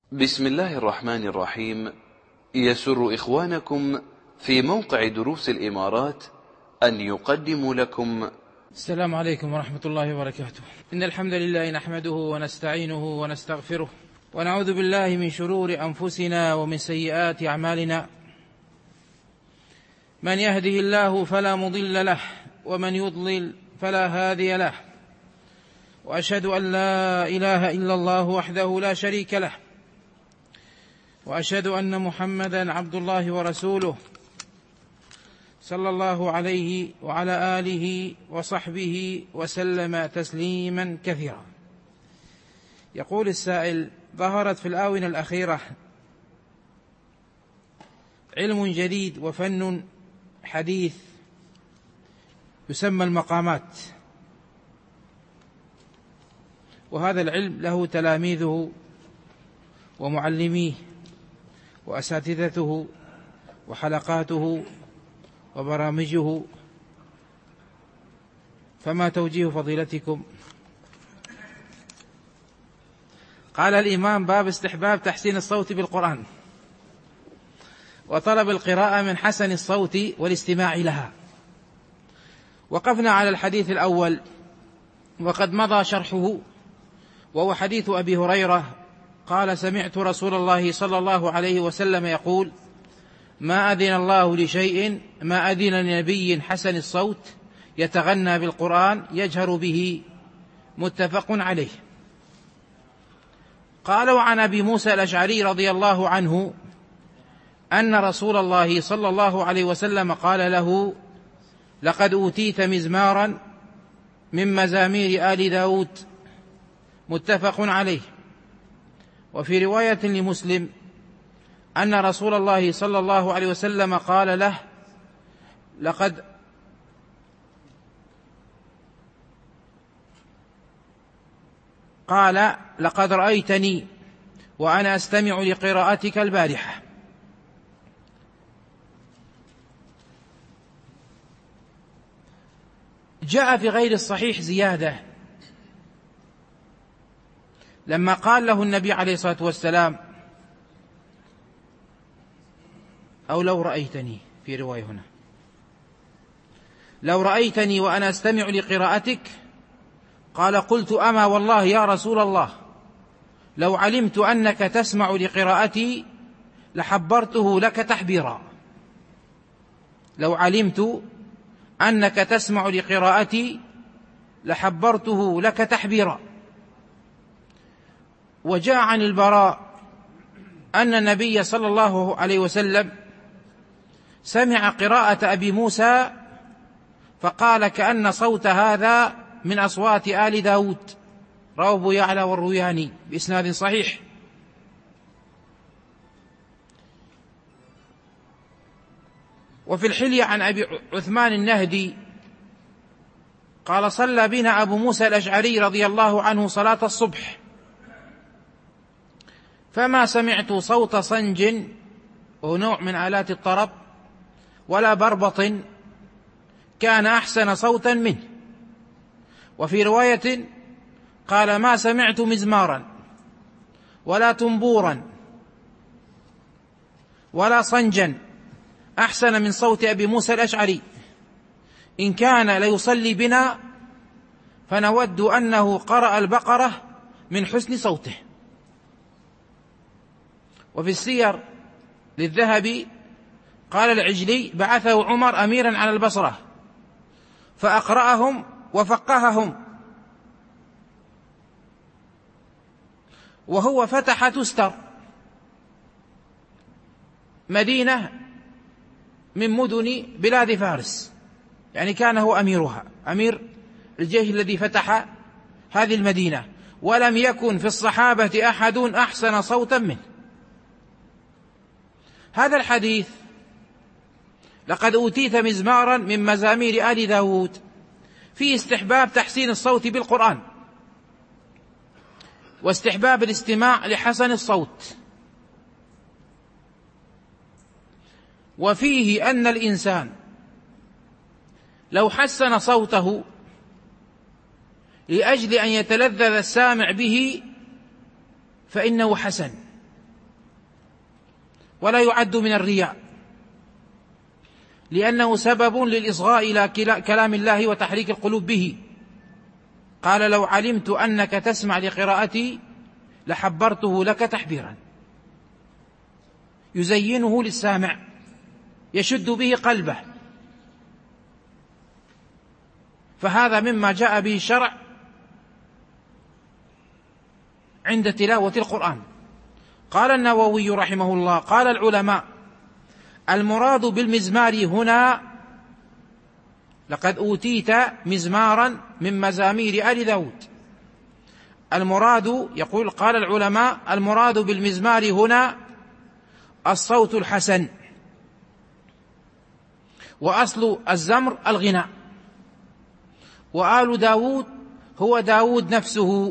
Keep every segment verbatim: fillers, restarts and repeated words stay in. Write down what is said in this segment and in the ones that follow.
بسم الله الرحمن الرحيم. يسر إخوانكم في موقع دروس الإمارات أن يقدموا لكم. السلام عليكم ورحمة الله وبركاته. إن الحمد لله نحمده ونستعينه ونستغفره ونعوذ بالله من شرور أنفسنا ومن سيئات أعمالنا. من يهده الله فلا مضل له ومن يضلل فلا هادي له، وأشهد أن لا إله إلا الله وحده لا شريك له، وأشهد أن محمدًا عبد الله ورسوله صلى الله عليه وعلى آله وصحبه وسلم تسليمًا كثيرا. يقول السائل: ظهرت في الآونة الأخيرة علم جديد وفن حديث يسمى المقامات، وهذا العلم له تلاميذه ومعلميه وأساتذته وحلقاته وبرامجه، فما توجيه فضيلتكم؟ قال الإمام: باب استحباب تحسين الصوت بالقرآن وطلب القراءة من حسن الصوت والاستماع لها. وقفنا على الحديث الأول وقد مضى شرحه، وهو حديث أبي هريرة قال: سمعت رسول الله صلى الله عليه وسلم يقول: ما أذن الله لشيء ما أذن لنبي حسن الصوت يتغنى بالقرآن يجهر به، متفق عليه. قالوا عن أبي موسى الأشعري رضي الله عنه أن رسول الله صلى الله عليه وسلم قال له: لقد أوتيت مزمارا من مزامير آل داود، متفق عليه. وفي رواية لمسلم أن رسول الله صلى الله عليه وسلم قال له: لقد قال لقد رأيتني وأنا أستمع لقراءتك البارحة. جاء في غير الصحيح زيادة لما قال له النبي عليه الصلاة والسلام: أو لو رأيتني، في رواية هنا لو رأيتني وأنا أستمع لقراءتك، قال: قلت: أما والله يا رسول الله لو علمت أنك تسمع لقراءتي لحبرته لك تحبيرا. لو علمت أنك تسمع لقراءتي لحبرته لك تحبيرا. وجاء عن البراء أن النبي صلى الله عليه وسلم سمع قراءة أبي موسى فقال: كأن صوت هذا من أصوات آل داود. رواه أبو يعلى والروياني بإسناد صحيح. وفي الحلية عن أبي عثمان النهدي قال: صلى بنا أبو موسى الأشعري رضي الله عنه صلاة الصبح، فما سمعت صوت صنج ونوع من آلات الطرب ولا بربط كان أحسن صوتا منه. وفي رواية قال: ما سمعت مزمارا ولا تنبورا ولا صنجا أحسن من صوت أبي موسى الأشعري، إن كان ليصلي بنا فنود أنه قرأ البقرة من حسن صوته. وفي السير للذهبي قال العجلي: بعثه عمر أميرا على البصرة فأقرأهم وفقههم، وهو فتح تستر، مدينة من مدن بلاد فارس، يعني كان هو أميرها، أمير الجيش الذي فتح هذه المدينة، ولم يكن في الصحابة أحد أحسن صوتا منه. هذا الحديث لقد أوتيت مزمارا من مزامير آل داود في استحباب تحسين الصوت بالقرآن واستحباب الاستماع لحسن الصوت، وفيه أن الإنسان لو حسن صوته لأجل أن يتلذذ السامع به فإنه حسن، ولا يعد من الرياء، لأنه سبب للإصغاء إلى كلام الله وتحريك القلوب به. قال: لو علمت أنك تسمع لقراءتي لحبرته لك تحبيرا، يزينه للسامع، يشد به قلبه. فهذا مما جاء به الشرع عند تلاوة القرآن. قال النووي رحمه الله: قال العلماء: المراد بالمزمار هنا لقد أوتيت مزمارا من مزامير آل داود. المراد، يقول قال العلماء: المراد بالمزمار هنا الصوت الحسن، وأصل الزمر الغناء، وآل داود هو داود نفسه،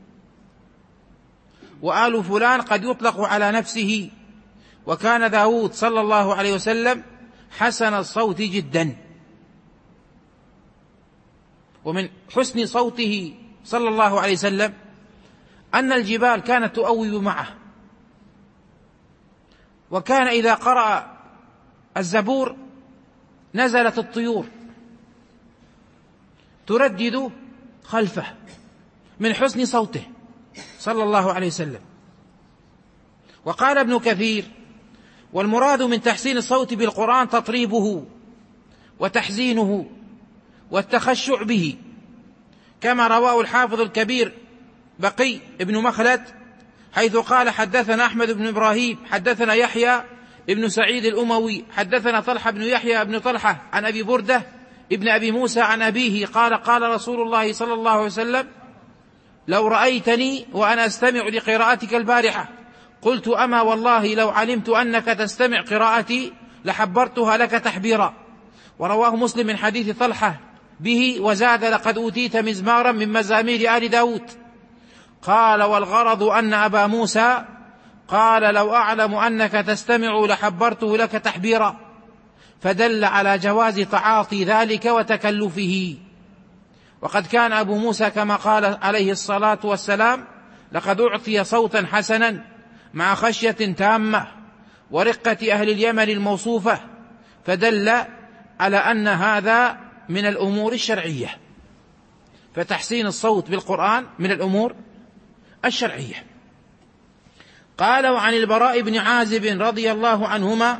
وآل فلان قد يطلق على نفسه. وكان داود صلى الله عليه وسلم حسن الصوت جدا، ومن حسن صوته صلى الله عليه وسلم أن الجبال كانت تؤوب معه، وكان إذا قرأ الزبور نزلت الطيور تردد خلفه من حسن صوته صلى الله عليه وسلم. وقال ابن كثير: والمراد من تحسين الصوت بالقرآن تطريبه وتحزينه والتخشع به، كما رواه الحافظ الكبير بقي ابن مخلد حيث قال: حدثنا أحمد بن إبراهيم حدثنا يحيى ابن سعيد الأموي حدثنا طلحة بن يحيى ابن طلحة عن أبي بردة ابن أبي موسى عن أبيه قال: قال رسول الله صلى الله عليه وسلم: لو رأيتني وأنا أستمع لقراءتك البارحة قلت: أما والله لو علمت أنك تستمع قراءتي لحبرتها لك تحبيرا. ورواه مسلم من حديث طلحة به وزاد: لقد أوتيت مزمارا من مزامير آل داود. قال: والغرض أن أبا موسى قال: لو أعلم أنك تستمع لحبرته لك تحبيرا، فدل على جواز تعاطي ذلك وتكلفه. وقد كان أبو موسى كما قال عليه الصلاة والسلام: لقد أعطي صوتا حسنا مع خشية تامة ورقة أهل اليمن الموصوفة، فدل على أن هذا من الأمور الشرعية. فتحسين الصوت بالقرآن من الأمور الشرعية. قال: وعن البراء بن عازب رضي الله عنهما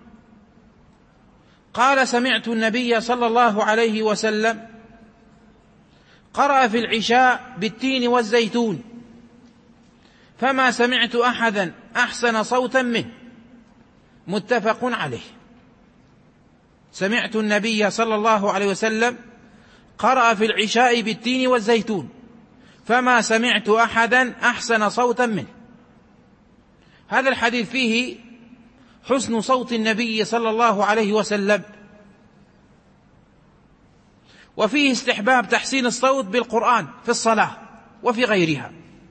قال: سمعت النبي صلى الله عليه وسلم قرأ في العشاء بالتين والزيتون، فما سمعت أحدا أحسن صوتا منه. متفق عليه. سمعت النبي صلى الله عليه وسلم قرأ في العشاء بالتين والزيتون، فما سمعت أحدا أحسن صوتا منه. هذا الحديث فيه حسن صوت النبي صلى الله عليه وسلم، وفيه استحباب تحسين الصوت بالقرآن في الصلاة وفي غيرها.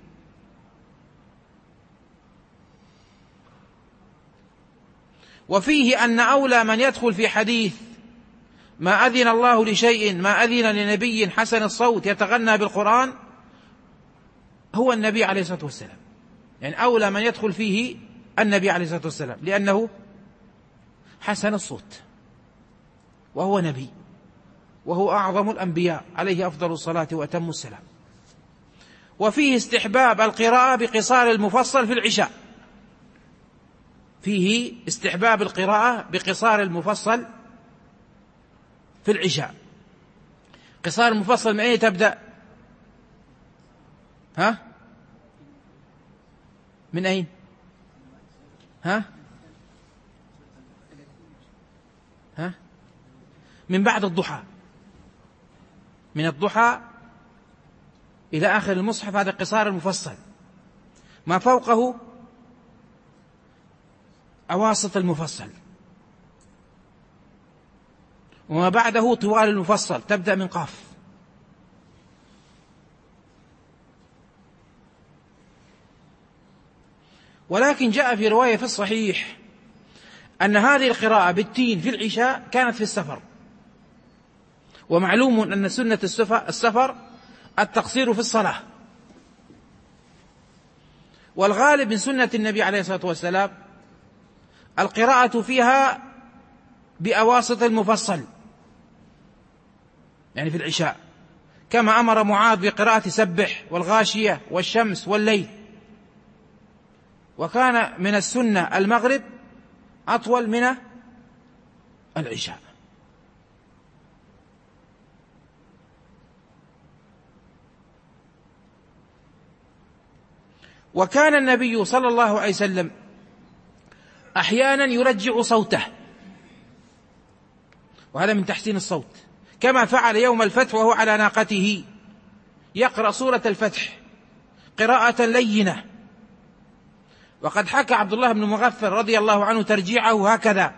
وفيه أن أولى من يدخل في حديث ما أذن الله لشيء ما أذن لنبي حسن الصوت يتغنى بالقرآن هو النبي عليه الصلاة والسلام. يعني أولى من يدخل فيه النبي عليه الصلاة والسلام، لأنه حسن الصوت وهو نبي وهو أعظم الأنبياء عليه أفضل الصلاة وأتم السلام. وفيه استحباب القراءة بقصار المفصل في العشاء. فيه استحباب القراءة بقصار المفصل في العشاء. قصار المفصل من أين تبدأ؟ ها؟ من أين؟ ها؟ ها؟ من بعد الضحى، من الضحى إلى آخر المصحف، هذا قصار المفصل. ما فوقه أواسط المفصل، وما بعده طوال المفصل، تبدأ من قاف. ولكن جاء في رواية في الصحيح أن هذه القراءة بالتين في العشاء كانت في السفر، ومعلوم أن سنة السفر التقصير في الصلاة، والغالب من سنة النبي عليه الصلاة والسلام القراءة فيها بأواسط المفصل، يعني في العشاء، كما أمر معاذ بقراءة سبح والغاشية والشمس والليل. وكان من السنة المغرب أطول من العشاء. وكان النبي صلى الله عليه وسلم أحيانا يرجع صوته، وهذا من تحسين الصوت، كما فعل يوم الفتح وهو على ناقته يقرأ سورة الفتح قراءة لينة. وقد حكى عبد الله بن مغفل رضي الله عنه ترجيعه هكذا: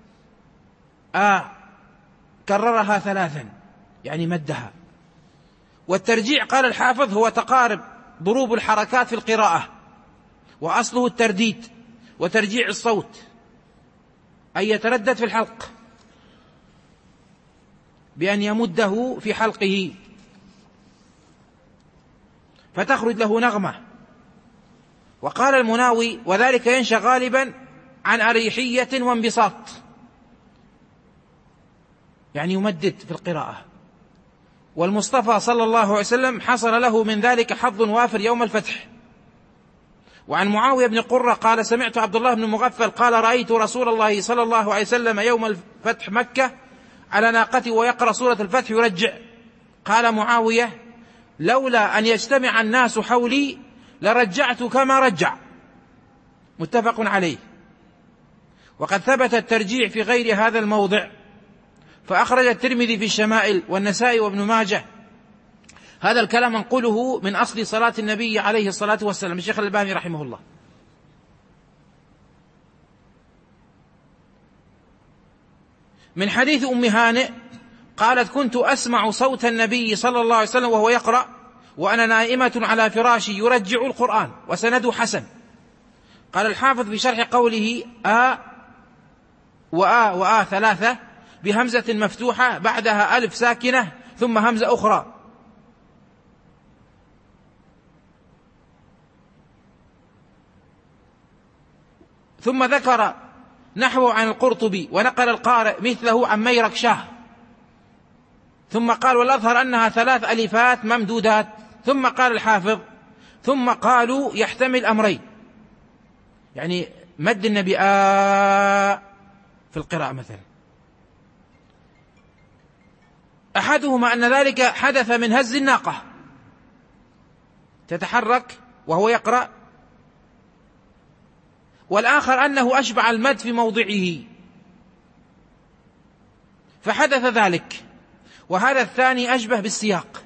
آه كررها ثلاثا، يعني مدها. والترجيع قال الحافظ هو تقارب ضروب الحركات في القراءة، وأصله الترديد وترجيع الصوت، أي يتردد في الحلق بأن يمده في حلقه فتخرج له نغمة. وقال المناوي: وذلك ينشأ غالبا عن أريحية وانبساط، يعني يمدد في القراءة. والمصطفى صلى الله عليه وسلم حصل له من ذلك حظ وافر يوم الفتح. وعن معاوية بن قرة قال: سمعت عبد الله بن مغفل قال: رأيت رسول الله صلى الله عليه وسلم يوم الفتح مكة على ناقته ويقرأ سورة الفتح يرجع. قال معاوية: لولا أن يجتمع الناس حولي لرجعت كما رجع. متفق عليه. وقد ثبت الترجيع في غير هذا الموضع، فأخرج الترمذي في الشمائل والنسائي وابن ماجه هذا الكلام منقوله من أصل صلاة النبي عليه الصلاة والسلام، الشيخ الألباني رحمه الله. من حديث أم هانئ قالت: كنت أسمع صوت النبي صلى الله عليه وسلم وهو يقرأ وأنا نائمة على فراشي يرجع القرآن، وسنده حسن. قال الحافظ في شرح قوله: آ وآ وآ ثلاثة بهمزة مفتوحة بعدها ألف ساكنة ثم همزة أخرى. ثم ذكر نحوه عن القرطبي، ونقل القارئ مثله عن ميرك شاه. ثم قال: والأظهر أنها ثلاث ألفات ممدودات. ثم قال الحافظ: ثم قالوا يحتمل أمرين، يعني مد النبي آ في القراءة مثلا، أحدهما أن ذلك حدث من هز الناقة تتحرك وهو يقرأ، والآخر أنه أشبع المد في موضعه فحدث ذلك، وهذا الثاني أشبه بالسياق،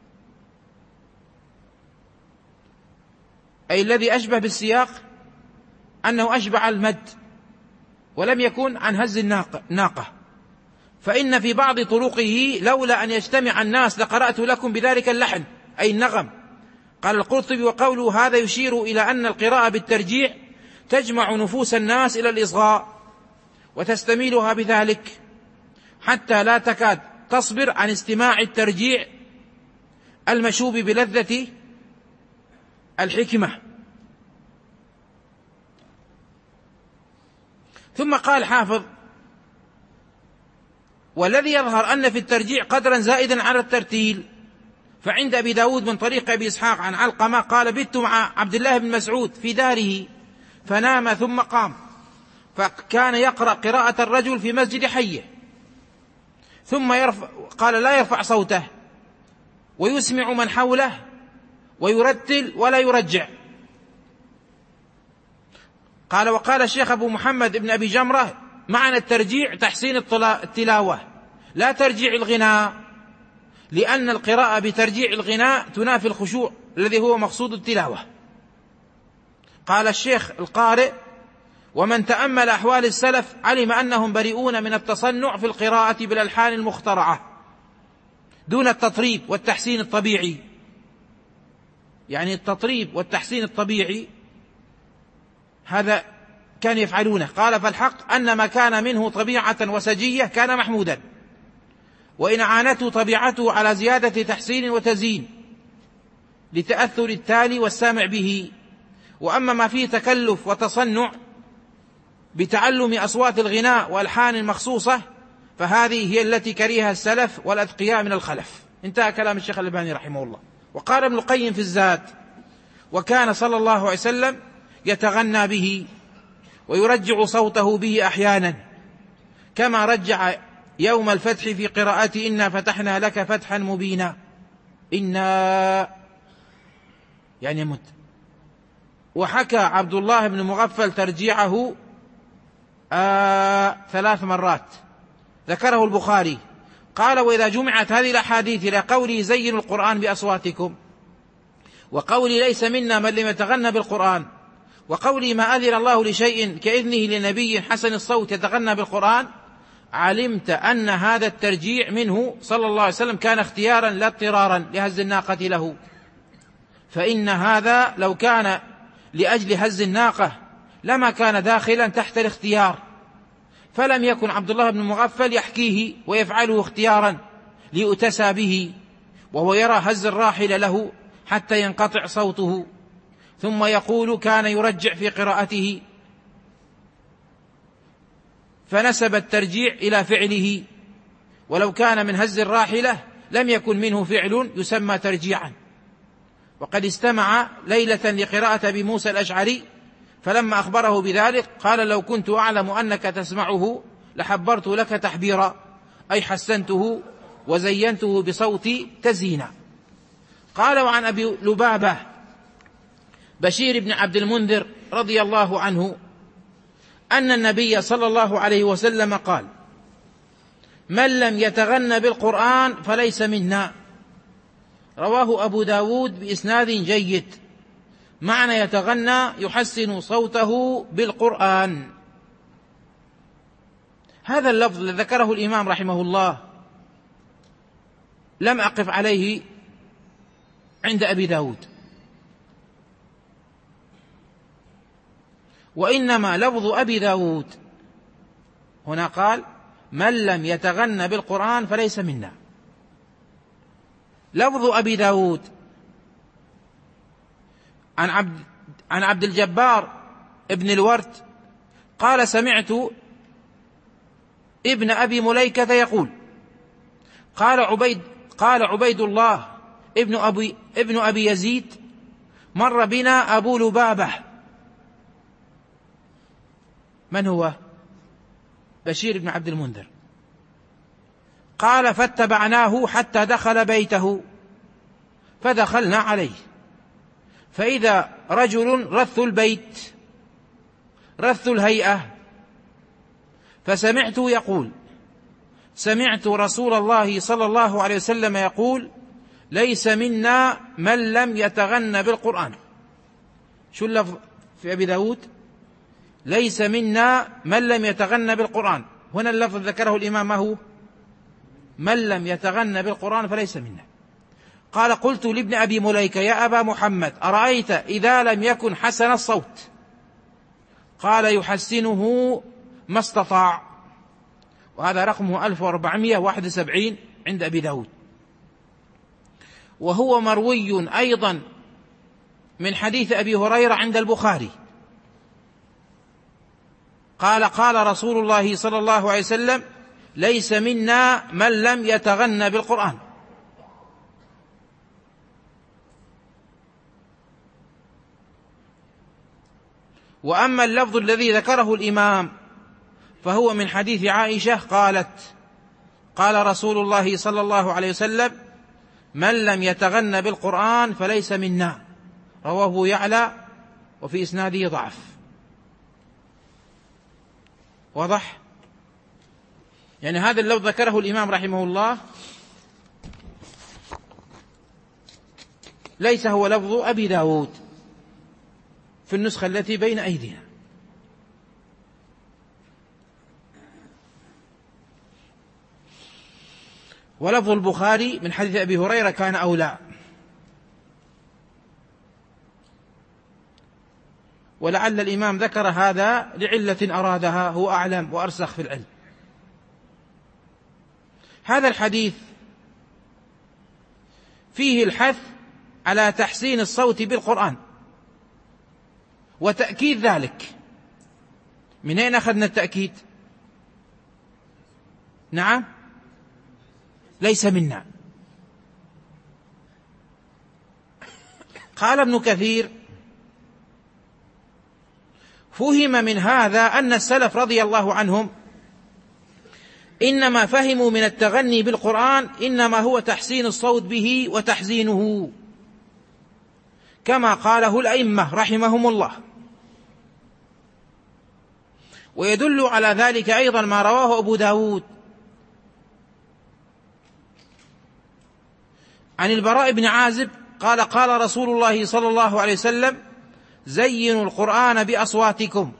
أي الذي أشبه بالسياق أنه أشبع المد ولم يكن عن هز الناقة. فإن في بعض طرقه: لولا أن يجتمع الناس لقرأت لكم بذلك اللحن، أي النغم. قال القرطبي: وقوله هذا يشير إلى أن القراءة بالترجيع تجمع نفوس الناس إلى الإصغاء وتستميلها بذلك حتى لا تكاد تصبر عن استماع الترجيع المشوب بلذة الحكمة. ثم قال حافظ: والذي يظهر أن في الترجيع قدرا زائدا على الترتيل، فعند أبي داود من طريق أبي إسحاق عن علقمة قال: بت مع عبد الله بن مسعود في داره فنام ثم قام، فكان يقرأ قراءة الرجل في مسجد حيه، ثم يرفع، قال: لا يرفع صوته ويسمع من حوله ويرتل ولا يرجع. قال: وقال الشيخ أبو محمد بن أبي جمرة: معنى الترجيع تحسين التلاوة لا ترجيع الغناء، لأن القراءة بترجيع الغناء تنافي الخشوع الذي هو مقصود التلاوة. قال الشيخ القارئ: ومن تأمل أحوال السلف علم أنهم بريئون من التصنع في القراءة بالألحان المخترعة دون التطريب والتحسين الطبيعي. يعني التطريب والتحسين الطبيعي هذا كان يفعلونه. قال: فالحق أن ما كان منه طبيعة وسجية كان محمودا، وإن عانته طبيعته على زيادة تحسين وتزيين لتأثر التالي والسامع به. وأما ما فيه تكلف وتصنع بتعلم أصوات الغناء وألحان المخصوصة، فهذه هي التي كرهها السلف والأتقياء من الخلف. انتهى كلام الشيخ الألباني رحمه الله. وقال ابن القيم في الزاد: وكان صلى الله عليه وسلم يتغنى به ويرجع صوته به أحيانا، كما رجع يوم الفتح في قراءة إنا فتحنا لك فتحا مبينا. إنا يعني مت. وحكى عبد الله بن مغفل ترجيعه آه ثلاث مرات، ذكره البخاري. قال: وإذا جمعت هذه الأحاديث إلى قوله زينوا القرآن بأصواتكم، وقولي ليس منا من لم يتغنى بالقرآن، وقولي ما أذن الله لشيء كإذنه لنبي حسن الصوت يتغنى بالقرآن، علمت أن هذا الترجيع منه صلى الله عليه وسلم كان اختيارا لا اضطرارا لهز الناقة له، فإن هذا لو كان لأجل هز الناقة لما كان داخلا تحت الاختيار، فلم يكن عبد الله بن مغفل يحكيه ويفعله اختيارا ليؤتسى به، وهو يرى هز الراحل له حتى ينقطع صوته، ثم يقول كان يرجع في قراءته، فنسب الترجيع إلى فعله، ولو كان من هز الراحلة لم يكن منه فعل يسمى ترجيعا. وقد استمع ليلة لقراءة أبي موسى الأشعري، فلما أخبره بذلك قال: لو كنت أعلم أنك تسمعه لحبرت لك تحبيرا، أي حسنته وزينته بصوتي تزيينا. قال: وعن أبي لبابة بشير بن عبد المنذر رضي الله عنه أن النبي صلى الله عليه وسلم قال: من لم يتغن بالقرآن فليس منا. رواه أبو داود بإسناد جيد. معنى يتغنى يحسن صوته بالقرآن. هذا اللفظ الذي ذكره الإمام رحمه الله لم أقف عليه عند أبي داود، وإنما لفظ أبي داود هنا قال: من لم يتغن بالقرآن فليس منا. لفظ أبي داود عن عبد, عن عبد الجبار ابن الورد قال: سمعت ابن أبي مليكة يقول: قال عبيد, قال عبيد الله ابن أبي, ابن أبي يزيد: مر بنا أبو لبابة. من هو؟ بشير بن عبد المنذر. قال: فاتبعناه حتى دخل بيته، فدخلنا عليه، فإذا رجل رث البيت رث الهيئة، فسمعت يقول: سمعت رسول الله صلى الله عليه وسلم يقول: ليس منا من لم يتغن بالقرآن. شو اللفظ في أبي داود؟ ليس منا من لم يتغن بالقرآن. هنا اللفظ ذكره الإمام ما هو؟ من لم يتغن بالقرآن فليس منا. قال: قلت لابن أبي مليكة: يا أبا محمد، أرأيت إذا لم يكن حسن الصوت؟ قال: يحسنه ما استطاع. وهذا رقمه ألف وأربعمائة وواحد وسبعين عند أبي داود. وهو مروي أيضا من حديث أبي هريرة عند البخاري قال: قال رسول الله صلى الله عليه وسلم: ليس منا من لم يتغن بالقرآن. وأما اللفظ الذي ذكره الإمام فهو من حديث عائشة قالت: قال رسول الله صلى الله عليه وسلم: من لم يتغن بالقرآن فليس منا. رواه يعلى وفي إسناده ضعف. واضح؟ يعني هذا اللفظ ذكره الإمام رحمه الله ليس هو لفظ أبي داود في النسخة التي بين أيدينا. ولفظ البخاري من حديث أبي هريرة كان أولى، ولعل الإمام ذكر هذا لعلة أرادها، هو أعلم وأرسخ في العلم. هذا الحديث فيه الحث على تحسين الصوت بالقرآن وتأكيد ذلك، من أين أخذنا التأكيد؟ نعم، ليس منا. قال ابن كثير: فهم من هذا أن السلف رضي الله عنهم إنما فهموا من التغني بالقرآن إنما هو تحسين الصوت به وتحزينه، كما قاله الأئمة رحمهم الله. ويدل على ذلك أيضا ما رواه أبو داود عن البراء بن عازب قال: قال رسول الله صلى الله عليه وسلم: زينوا القرآن بأصواتكم.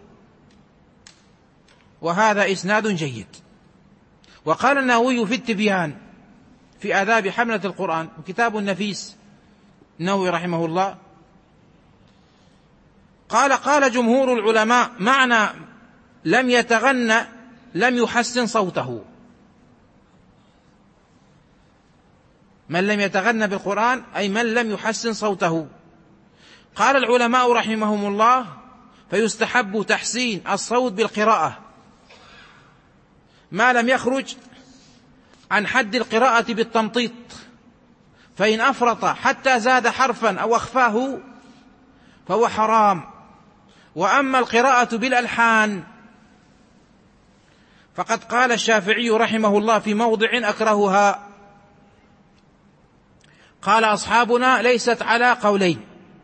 وهذا إسناد جيد. وقال النووي في التبيان في آداب حملة القرآن، كتاب النفيس، النووي رحمه الله، قال: قال جمهور العلماء معنى لم يتغنى لم يحسن صوته. من لم يتغنى بالقرآن أي من لم يحسن صوته. قال العلماء رحمهم الله: فيستحب تحسين الصوت بالقراءة ما لم يخرج عن حد القراءة بالتمطيط، فإن أفرط حتى زاد حرفا أو أخفاه فهو حرام. وأما القراءة بالألحان فقد قال الشافعي رحمه الله في موضع: أكرهها. قال أصحابنا: ليست على قولين.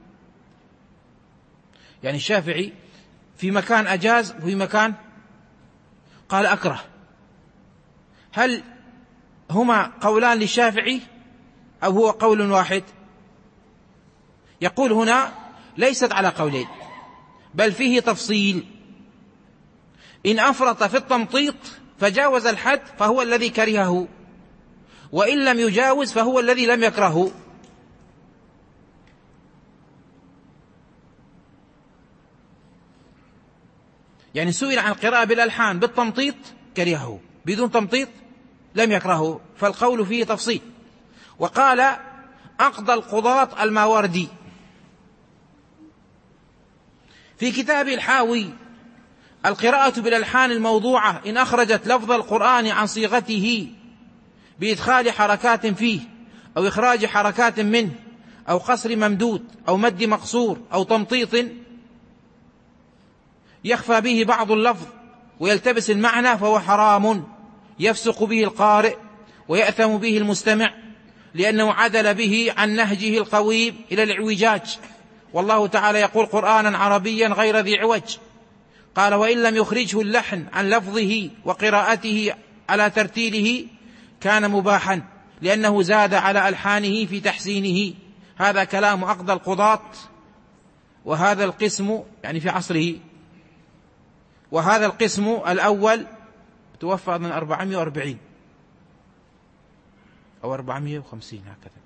يعني الشافعي في مكان أجاز وفي مكان قال أكره. هل هما قولان للشافعي أو هو قول واحد؟ يقول هنا: ليست على قولين، بل فيه تفصيل. إن أفرط في التمطيط فجاوز الحد فهو الذي كرهه، وإن لم يجاوز فهو الذي لم يكرهه. يعني سئل عن القراءة بالألحان بالتمطيط كرهه، بدون تمطيط لم يكرهه، فالقول فيه تفصيل. وقال أقضى القضاة الماوردي في كتاب الحاوي: القراءة بالألحان الموضوعة إن أخرجت لفظ القرآن عن صيغته بإدخال حركات فيه أو إخراج حركات منه أو قصر ممدود أو مد مقصور أو تمطيط يخفى به بعض اللفظ ويلتبس المعنى فهو حرام، يفسق به القارئ ويأثم به المستمع، لأنه عدل به عن نهجه القويم إلى الاعوجاج. والله تعالى يقول: قرآنا عربيا غير ذي عوج. قال: وإن لم يخرجه اللحن عن لفظه وقراءته على ترتيله كان مباحا، لأنه زاد على ألحانه في تحسينه. هذا كلام أقضى القضاة، وهذا القسم يعني في عصره. وهذا القسم الأول توفى من أربعمائة وأربعين أو أربعمائة وخمسين هكذا.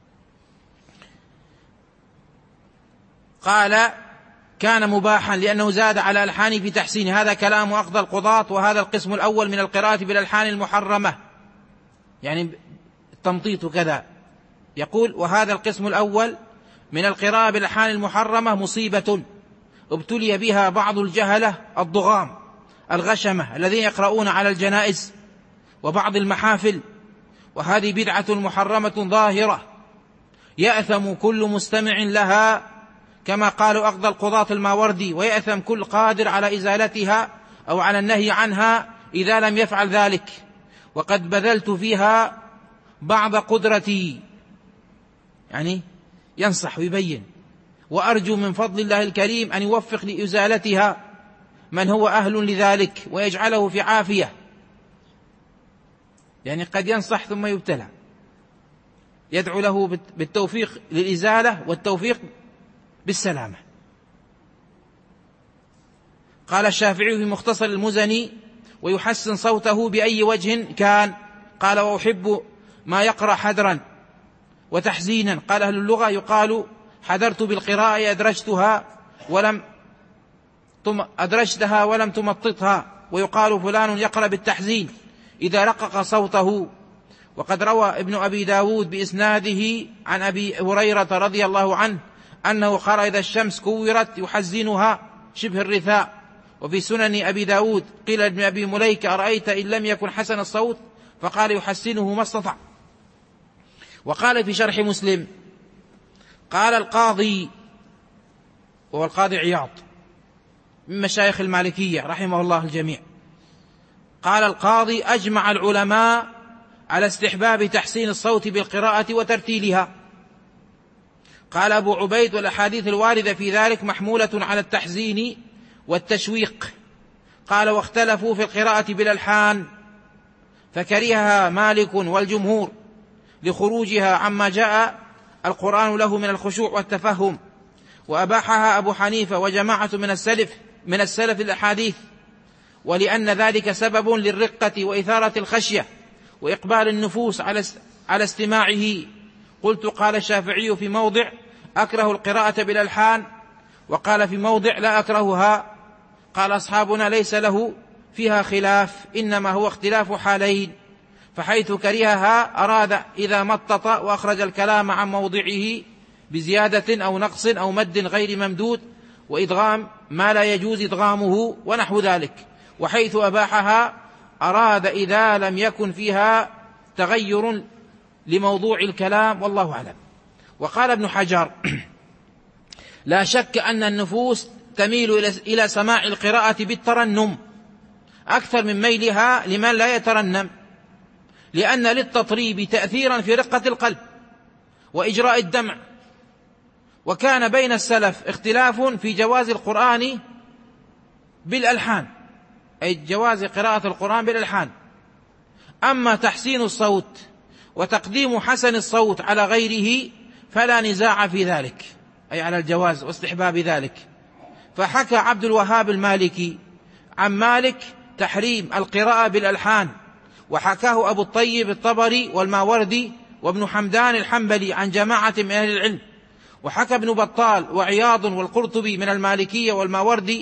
قال: كان مباحا لأنه زاد على ألحانه في تحسين. هذا كلام أقضى القضاة. وهذا القسم الأول من القراءة بالألحان المحرمة، يعني التمطيط كذا. يقول: وهذا القسم الأول من القراءة بالألحان المحرمة مصيبة ابتلي بها بعض الجهلة الضغام الغشمة الذين يقرؤون على الجنائز وبعض المحافل، وهذه بدعة محرمة ظاهرة يأثم كل مستمع لها، كما قالوا أقضى القضاة الماوردي: ويأثم كل قادر على إزالتها أو على النهي عنها إذا لم يفعل ذلك، وقد بذلت فيها بعض قدرتي. يعني ينصح ويبين، وأرجو من فضل الله الكريم أن يوفق لإزالتها من هو أهل لذلك ويجعله في عافية. يعني قد ينصح ثم يبتلى، يدعو له بالتوفيق للإزالة والتوفيق بالسلامة. قال الشافعي في مختصر المزني: ويحسن صوته بأي وجه كان. قال: وأحب ما يقرأ حدرا وتحزينا. قال أهل اللغة: يقال حدرت بالقراءة أدرجتها ولم أدرجتها ولم تمططها. ويقال فلان يقرأ بالتحزين إذا رقق صوته. وقد روى ابن أبي داود بإسناده عن أبي هريرة رضي الله عنه أنه قرأ: إذا الشمس كورت يحزنها شبه الرثاء. وفي سنن أبي داود قيل لابن أبي مليكة أرأيت إن لم يكن حسن الصوت؟ فقال يحسنه ما استطاع. وقال في شرح مسلم قال القاضي، وهو القاضي عياض من مشايخ المالكية رحمه الله الجميع، قال القاضي أجمع العلماء على استحباب تحسين الصوت بالقراءة وترتيلها. قال أبو عبيد والأحاديث الواردة في ذلك محمولة على التحزين والتشويق. قال واختلفوا في القراءة بالألحان فكرهها مالك والجمهور لخروجها عما جاء القرآن له من الخشوع والتفهم، وأباحها أبو حنيفة وجماعة من السلف من السلف الأحاديث، ولأن ذلك سبب للرقة وإثارة الخشية وإقبال النفوس على استماعه. قلت قال الشافعي في موضع أكره القراءة بالألحان، وقال في موضع لا أكرهها. قال أصحابنا ليس له فيها خلاف، إنما هو اختلاف حالين، فحيث كرهها أراد إذا مطط وأخرج الكلام عن موضعه بزيادة أو نقص أو مد غير ممدود وإدغام ما لا يجوز إدغامه ونحو ذلك، وحيث أباحها أراد إذا لم يكن فيها تغير لموضوع الكلام، والله أعلم. وقال ابن حجر لا شك أن النفوس تميل إلى سماع القراءة بالترنم أكثر من ميلها لمن لا يترنم، لأن للتطريب تأثيرا في رقة القلب وإجراء الدمع. وكان بين السلف اختلاف في جواز القرآن بالألحان، أي جواز قراءة القرآن بالألحان. أما تحسين الصوت وتقديم حسن الصوت على غيره فلا نزاع في ذلك، أي على الجواز واستحباب ذلك. فحكى عبد الوهاب المالكي عن مالك تحريم القراءة بالألحان، وحكاه أبو الطيب الطبري والماوردي وابن حمدان الحنبلي عن جماعة من أهل العلم. وحكى ابن بطال وعياض والقرطبي من المالكية والماوردي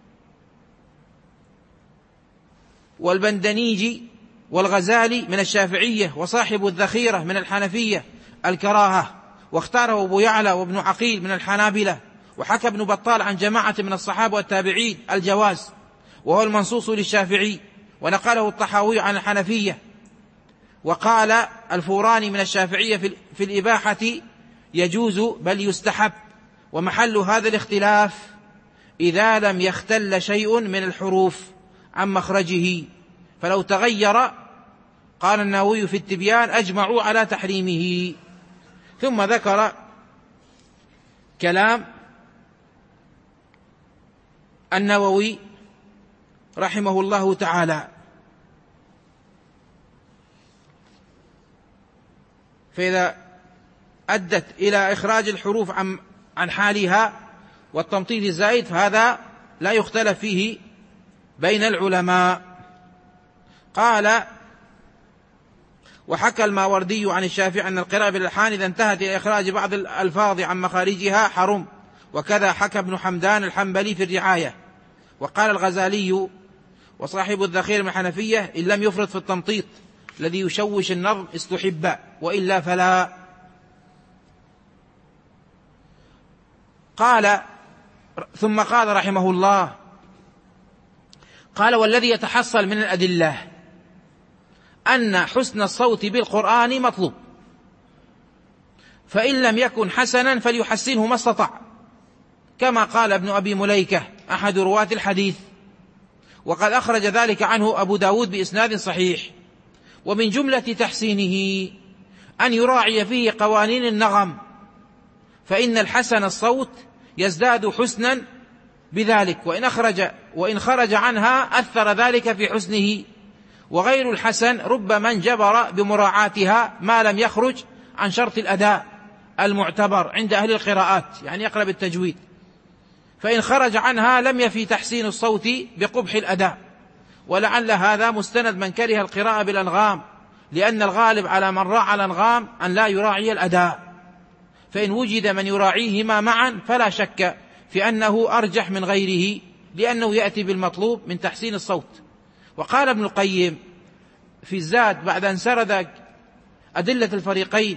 والبندنيجي والغزالي من الشافعية وصاحب الذخيرة من الحنفية الكراهة، واختاره أبو يعلى وابن عقيل من الحنابلة. وحكى ابن بطال عن جماعة من الصحابة والتابعين الجواز، وهو المنصوص للشافعي، ونقله الطحاوي عن الحنفية. وقال الفوراني من الشافعية في الإباحة يجوز بل يستحب، ومحل هذا الاختلاف إذا لم يختل شيء من الحروف عن مخرجه، فلو تغير قال النووي في التبيان أجمعوا على تحريمه. ثم ذكر كلام النووي رحمه الله تعالى، فإذا أدت إلى إخراج الحروف عن عن حالها والتمطيط الزائد فهذا لا يختلف فيه بين العلماء. قال وحكى الماوردي عن الشافعي أن القراءة بالألحان إذا انتهت إلى إخراج بعض الألفاظ عن مخارجها حرم، وكذا حكى ابن حمدان الحنبلي في الرعاية. وقال الغزالي وصاحب الذخير من الحنفية إن لم يفرط في التمطيط الذي يشوش النظم استحب، وإلا فلا. قال ثم قال رحمه الله قال والذي يتحصل من الأدلة أن حسن الصوت بالقرآن مطلوب، فإن لم يكن حسنا فليحسنه ما استطاع، كما قال ابن أبي مليكة أحد رواة الحديث، وقد أخرج ذلك عنه أبو داود بإسناد صحيح. ومن جملة تحسينه أن يراعي فيه قوانين النغم، فإن الحسن الصوت يزداد حسنا بذلك، وإن أخرج وإن خرج عنها أثر ذلك في حسنه. وغير الحسن ربما انجبر بمراعاتها ما لم يخرج عن شرط الأداء المعتبر عند أهل القراءات، يعني يقرب التجويد، فإن خرج عنها لم يفي تحسين الصوت بقبح الأداء. ولعل هذا مستند من كره القراءة بالأنغام، لأن الغالب على من راعى الأنغام أن لا يراعي الأداء، فإن وجد من يراعيهما معا فلا شك في أنه أرجح من غيره، لأنه يأتي بالمطلوب من تحسين الصوت. وقال ابن القيم في الزاد بعد أن سرد أدلة الفريقين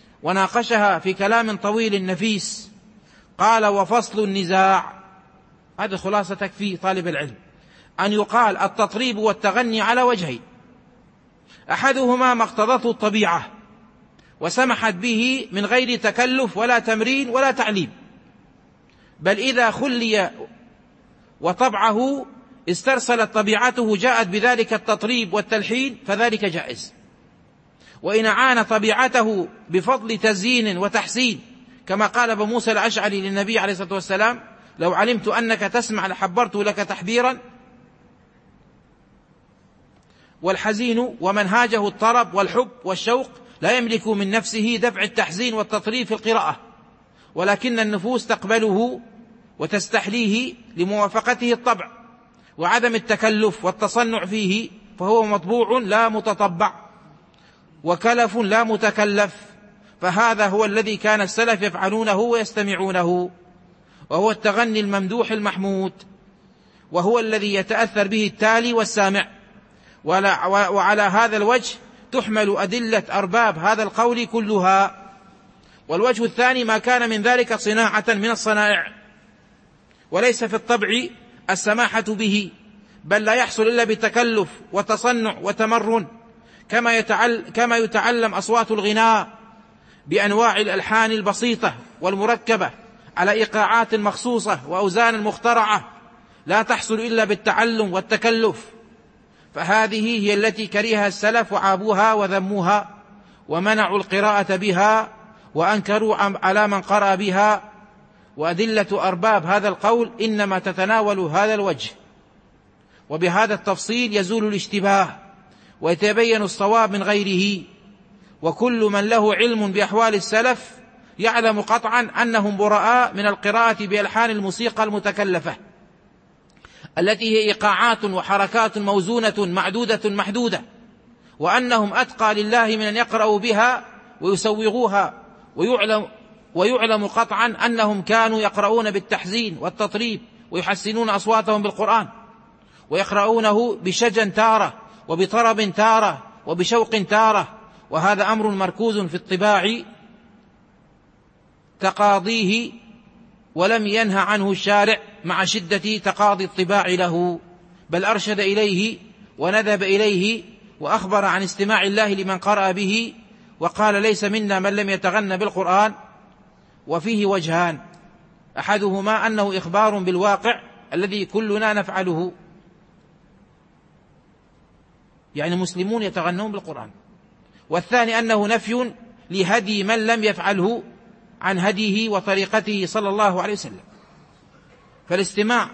وناقشها في كلام طويل نفيس، قال وفصل النزاع هذه خلاصة تكفي طالب العلم، أن يقال التطريب والتغني على وجهين: أحدهما ما اقتضته الطبيعة وسمحت به من غير تكلف ولا تمرين ولا تعليم، بل إذا خلي وطبعه استرسلت طبيعته جاءت بذلك التطريب والتلحين فذلك جائز. وإن عان طبيعته بفضل تزيين وتحسين، كما قال أبو موسى الأشعري للنبي عليه الصلاة والسلام: لو علمت أنك تسمع لحبرت لك تحبيرا. والحزين ومنهاجه الطرب والحب والشوق لا يملك من نفسه دفع التحزين والتطريب في القراءة، ولكن النفوس تقبله وتستحليه لموافقته الطبع وعدم التكلف والتصنع فيه، فهو مطبوع لا متطبع وكلف لا متكلف. فهذا هو الذي كان السلف يفعلونه ويستمعونه، وهو التغني الممدوح المحمود، وهو الذي يتأثر به التالي والسامع. وعلى هذا الوجه تحمل أدلة أرباب هذا القول كلها. والوجه الثاني ما كان من ذلك صناعة من الصنائع، وليس في الطبع السماحة به، بل لا يحصل إلا بتكلف وتصنع وتمرن، كما يتعلم, كما يتعلم أصوات الغناء بأنواع الألحان البسيطة والمركبة على إيقاعات مخصوصة وأوزان مخترعة، لا تحصل إلا بالتعلم والتكلف. فهذه هي التي كرهها السلف وعابوها وذموها، ومنعوا القراءة بها وأنكروا على من قرأ بها. وأدلة أرباب هذا القول إنما تتناول هذا الوجه، وبهذا التفصيل يزول الاشتباه ويتبين الصواب من غيره. وكل من له علم بأحوال السلف يعلم قطعا أنهم براء من القراءة بألحان الموسيقى المتكلفة، التي هي إيقاعات وحركات موزونة معدودة محدودة، وأنهم أتقى لله من أن يقرأوا بها ويسوغوها. ويعلم, ويعلم قطعا أنهم كانوا يقرؤون بالتحزين والتطريب ويحسنون أصواتهم بالقرآن، ويقرؤونه بشجن تارة وبطرب تارة وبشوق تارة. وهذا أمر مركوز في الطباع تقاضيه، ولم ينهى عنه الشارع مع شدة تقاضي الطباع له، بل أرشد إليه وندب إليه، وأخبر عن استماع الله لمن قرأ به، وقال: ليس منا من لم يتغنى بالقرآن. وفيه وجهان: أحدهما أنه إخبار بالواقع الذي كلنا نفعله، يعني مسلمون يتغنون بالقرآن، والثاني أنه نفي لهدي من لم يفعله عن هديه وطريقته صلى الله عليه وسلم. فالاستماع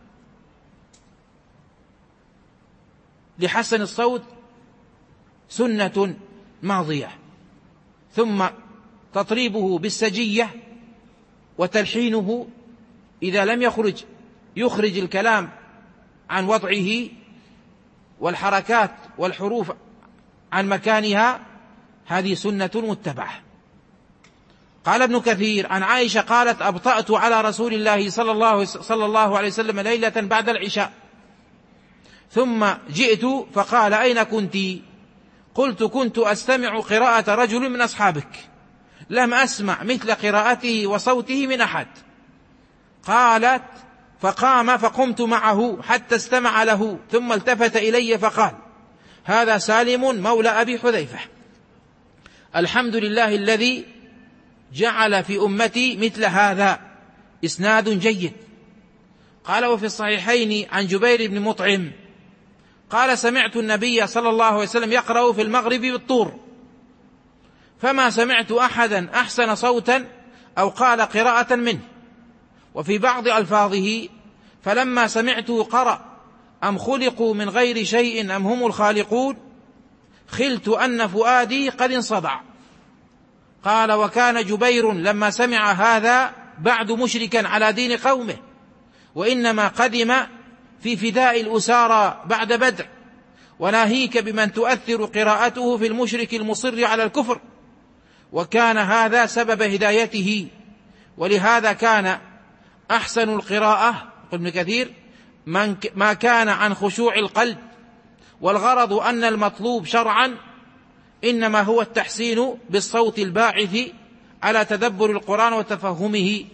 لحسن الصوت سنة ماضية، ثم تطريبه بالسجية وتلحينه إذا لم يخرج يخرج الكلام عن وضعه والحركات والحروف عن مكانها، هذه سنة متبعة. قال ابن كثير عن عائشة قالت: أبطأت على رسول الله صلى الله, صلى الله عليه وسلم ليلة بعد العشاء، ثم جئت فقال: أين كنت؟ قلت: كنت أستمع قراءة رجل من أصحابك، لم أسمع مثل قراءته وصوته من أحد. قالت: فقام فقمت معه حتى استمع له، ثم التفت إلي فقال: هذا سالم مولى أبي حذيفة، الحمد لله الذي جعل في أمتي مثل هذا. إسناد جيد. قال: وفي الصحيحين عن جبير بن مطعم قال: سمعت النبي صلى الله عليه وسلم يقرأ في المغرب بالطور، فما سمعت أحدا أحسن صوتا أو قال قراءة منه. وفي بعض ألفاظه: فلما سمعته قرأ: أم خلقوا من غير شيء أم هم الخالقون، خلت أن فؤادي قد انصدع. قال: وكان جبير لما سمع هذا بعد مشركا على دين قومه، وإنما قدم في فداء الأسارى بعد بدر، وناهيك بمن تؤثر قراءته في المشرك المصر على الكفر، وكان هذا سبب هدايته. ولهذا كان أحسن القراءة ابن كثير من ما كان عن خشوع القلب، والغرض أن المطلوب شرعا إنما هو التحسين بالصوت الباعث على تدبر القرآن وتفهمه،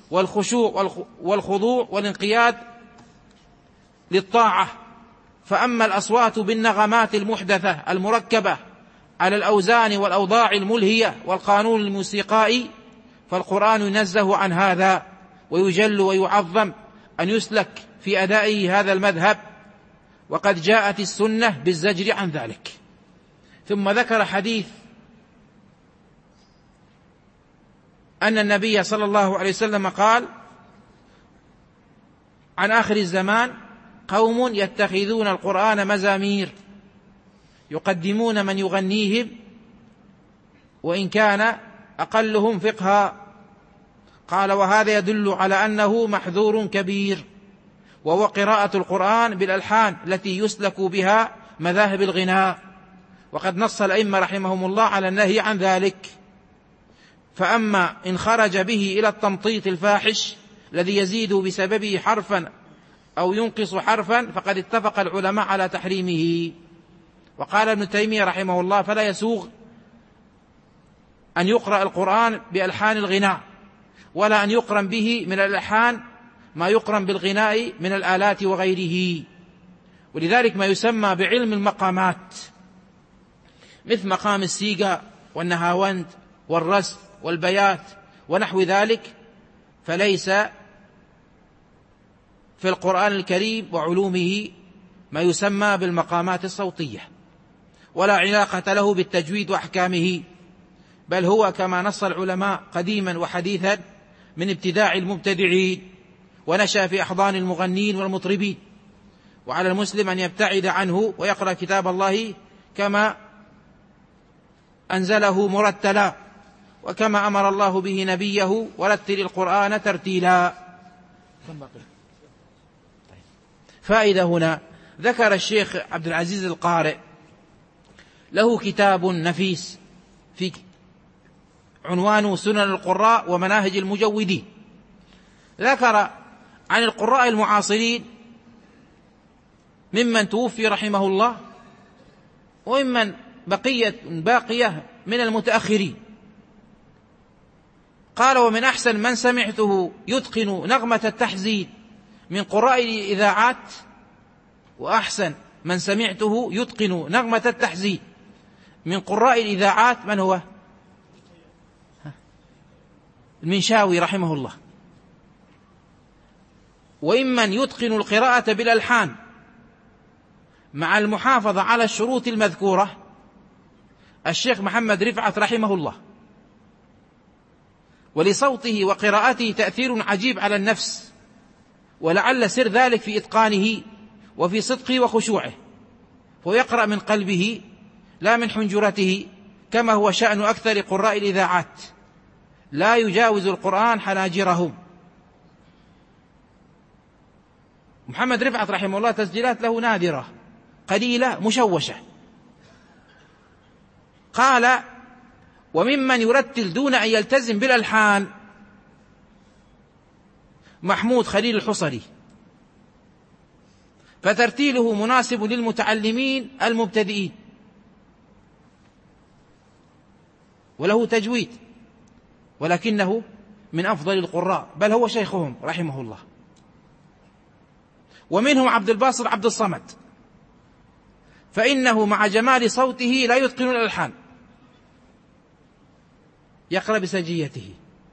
والخشوع والخضوع والانقياد للطاعة. فأما الأصوات بالنغمات المحدثة المركبة على الأوزان والأوضاع الملهية والقانون الموسيقائي فالقرآن ينزه عن هذا، ويجل ويعظم أن يسلك في أدائه هذا المذهب، وقد جاءت السنة بالزجر عن ذلك. ثم ذكر حديث أن النبي صلى الله عليه وسلم قال عن آخر الزمان: قوم يتخذون القرآن مزامير يقدمون من يغنيهم وإن كان أقلهم فقها. قال: وهذا يدل على أنه محذور كبير، وهو قراءة القرآن بالألحان التي يسلك بها مذاهب الغناء، وقد نص الأئمة رحمهم الله على النهي عن ذلك. فأما إن خرج به إلى التمطيط الفاحش الذي يزيد بسببه حرفا أو ينقص حرفا فقد اتفق العلماء على تحريمه. وقال ابن تيمية رحمه الله: فلا يسوغ أن يقرأ القرآن بألحان الغناء، ولا أن يقرن به من الألحان ما يقرن بالغناء من الآلات وغيره. ولذلك ما يسمى بعلم المقامات مثل مقام السيقا والنهاوند والرس والبيات ونحو ذلك فليس في القرآن الكريم وعلومه ما يسمى بالمقامات الصوتية، ولا علاقة له بالتجويد وأحكامه، بل هو كما نص العلماء قديما وحديثا من ابتداع المبتدعين، ونشأ في أحضان المغنين والمطربين. وعلى المسلم أن يبتعد عنه ويقرأ كتاب الله كما أنزله مرتلا، وكما أمر الله به نبيه: ورتل القرآن ترتيلا. فائدة هنا: ذكر الشيخ عبد العزيز القارئ له كتاب نفيس في عنوانه سنن القراء ومناهج المجودين. ذكر عن القراء المعاصرين ممن توفي رحمه الله وممن بقية باقية من المتأخرين. قال: ومن أحسن من سمعته يتقن نغمة التحزين من قراء الإذاعات، وأحسن من سمعته يتقن نغمة التحزين من قراء الإذاعات من هو؟ المنشاوي رحمه الله. وإمن يتقن القراءة بالألحان مع المحافظة على الشروط المذكورة الشيخ محمد رفعت رحمه الله. ولصوته وقراءته تأثير عجيب على النفس، ولعل سر ذلك في إتقانه وفي صدقه وخشوعه، فيقرأ من قلبه لا من حنجرته، كما هو شأن أكثر قراء الإذاعات، لا يجاوز القرآن حناجرهم. محمد رفعت رحمه الله تسجيلات له نادرة قليلة مشوشة. قال: وممن يرتل دون أن يلتزم بالألحان محمود خليل الحصري، فترتيله مناسب للمتعلمين المبتدئين، وله تجويد، ولكنه من أفضل القراء، بل هو شيخهم رحمه الله. ومنهم عبد الباسط عبد الصمد، فإنه مع جمال صوته لا يتقن الألحان، يقرأ بسجيته.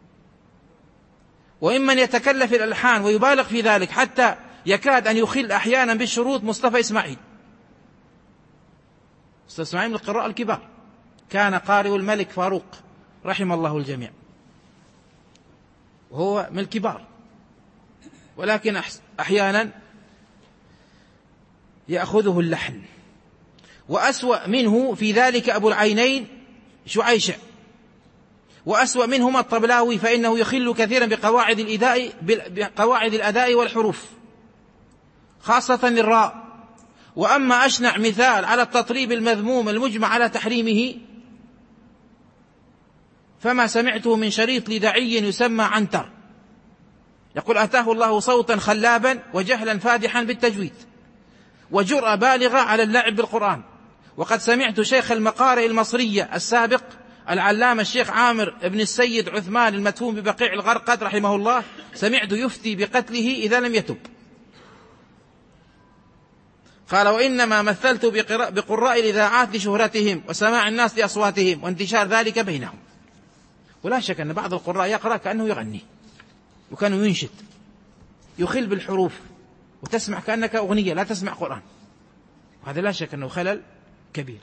وإمن يتكلف الألحان ويبالغ في ذلك حتى يكاد أن يخل أحيانا بالشروط مصطفى إسماعيل. مصطفى إسماعيل من القراء الكبار، كان قارئ الملك فاروق رحم الله الجميع، وهو من الكبار، ولكن أحيانا يأخذه اللحن. وأسوأ منه في ذلك أبو العينين شعيشع، وأسوأ منهما الطبلاوي، فإنه يخل كثيرا بقواعد الإداء بقواعد الأداء والحروف خاصة للراء. وأما أشنع مثال على التطريب المذموم المجمع على تحريمه فما سمعته من شريط لدعي يسمى عنتر، يقول: أتاه الله صوتا خلابا وجهلا فادحا بالتجويد وجرأة بالغة على اللعب بالقرآن. وقد سمعت شيخ المقارئ المصرية السابق العلامة الشيخ عامر بن السيد عثمان المدفون ببقيع الغرقد رحمه الله سمعت يفتي بقتله إذا لم يتب. قال: وإنما مثلت بقراء الإذاعات لشهرتهم وسماع الناس لأصواتهم وانتشار ذلك بينهم. ولا شك أن بعض القراء يقرأ كأنه يغني وكانه ينشد، يخل بالحروف وتسمع كأنك أغنية لا تسمع قرآن، وهذا لا شك أنه خلل كبير.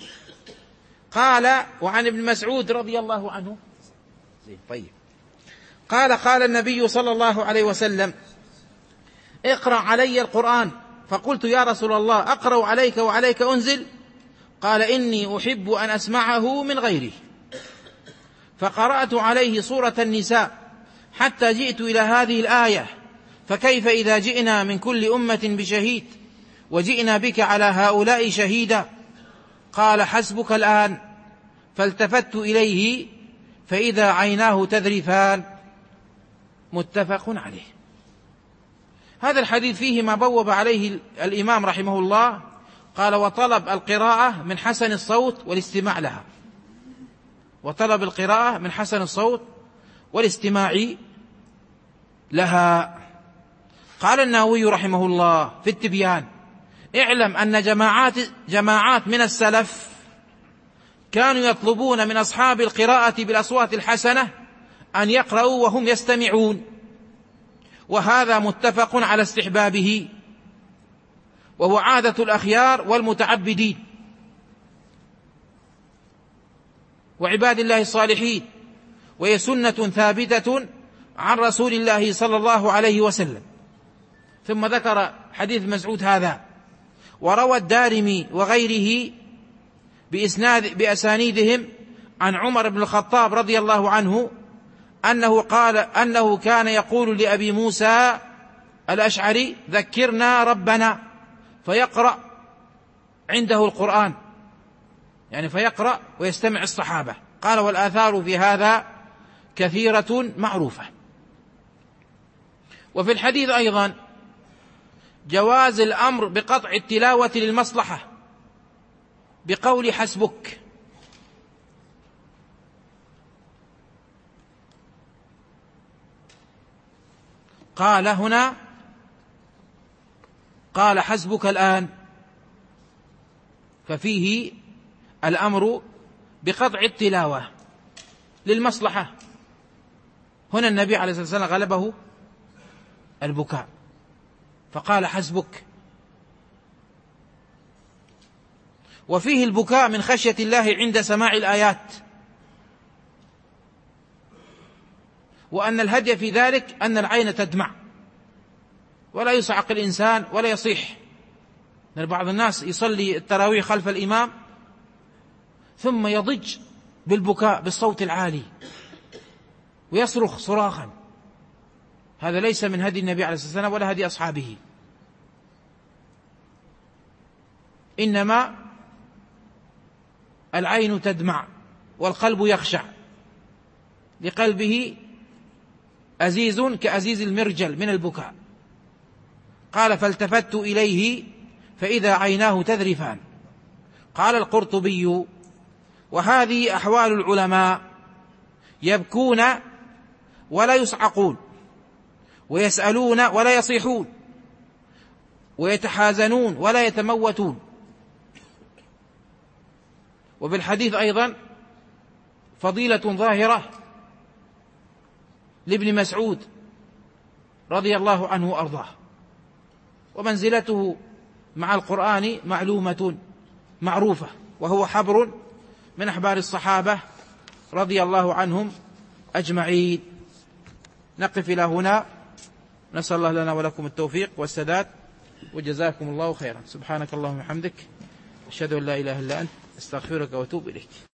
قال: وعن ابن مسعود رضي الله عنه طيب قال: قال النبي صلى الله عليه وسلم: اقرأ علي القرآن. فقلت: يا رسول الله، أقرأ عليك وعليك أنزل؟ قال: إني أحب أن أسمعه من غيري. فقرأت عليه سورة النساء حتى جئت إلى هذه الآية: فكيف إذا جئنا من كل أمة بشهيد وجئنا بك على هؤلاء شهيدا. قال: حسبك الآن. فالتفت إليه فإذا عيناه تذرفان. متفق عليه. هذا الحديث فيه ما بوب عليه الإمام رحمه الله، قال: وطلب القراءة من حسن الصوت والاستماع لها. وطلب القراءة من حسن الصوت والاستماع لها. قال النووي رحمه الله في التبيان: اعلم أن جماعات, جماعات من السلف كانوا يطلبون من أصحاب القراءة بالأصوات الحسنة أن يقرأوا وهم يستمعون، وهذا متفق على استحبابه، وهو عادة الأخيار والمتعبدين وعباد الله الصالحين، وهي سنة ثابتة عن رسول الله صلى الله عليه وسلم. ثم ذكر حديث مسعود هذا. وروى الدارمي وغيره بإسناد بأسانيدهم عن عمر بن الخطاب رضي الله عنه أنه قال أنه كان يقول لأبي موسى الأشعري: ذكرنا ربنا، فيقرأ عنده القرآن، يعني فيقرأ ويستمع الصحابة. قال: والآثار في هذا كثيرة معروفة. وفي الحديث أيضا جواز الأمر بقطع التلاوة للمصلحة بقول حسبك. قال هنا قال: حسبك الآن، ففيه الأمر بقطع التلاوة للمصلحة. هنا النبي عليه الصلاة والسلام غلبه البكاء فقال: حسبك. وفيه البكاء من خشية الله عند سماع الآيات، وأن الهدي في ذلك أن العين تدمع ولا يصعق الإنسان ولا يصيح. بعض الناس يصلي التراويح خلف الإمام ثم يضج بالبكاء بالصوت العالي ويصرخ صراخا، هذا ليس من هدي النبي عليه الصلاة والسلام ولا هدي أصحابه. إنما العين تدمع والقلب يخشع، لقلبه أزيز كأزيز المرجل من البكاء. قال: فالتفت إليه فإذا عيناه تذرفان. قال القرطبي: وهذه أحوال العلماء، يبكون ولا يصعقون، ويسألون ولا يصيحون، ويتحازنون ولا يتموتون. وبالحديث أيضا فضيلة ظاهرة لابن مسعود رضي الله عنه وأرضاه، ومنزلته مع القرآن معلومة معروفة، وهو حبر من أحبار الصحابة رضي الله عنهم أجمعين. نقف إلى هنا، نسأل الله لنا ولكم التوفيق والسداد، وجزاكم الله خيرا. سبحانك اللهم وبحمدك، أشهد أن لا إله إلا أنت، أستغفرك وأتوب إليك.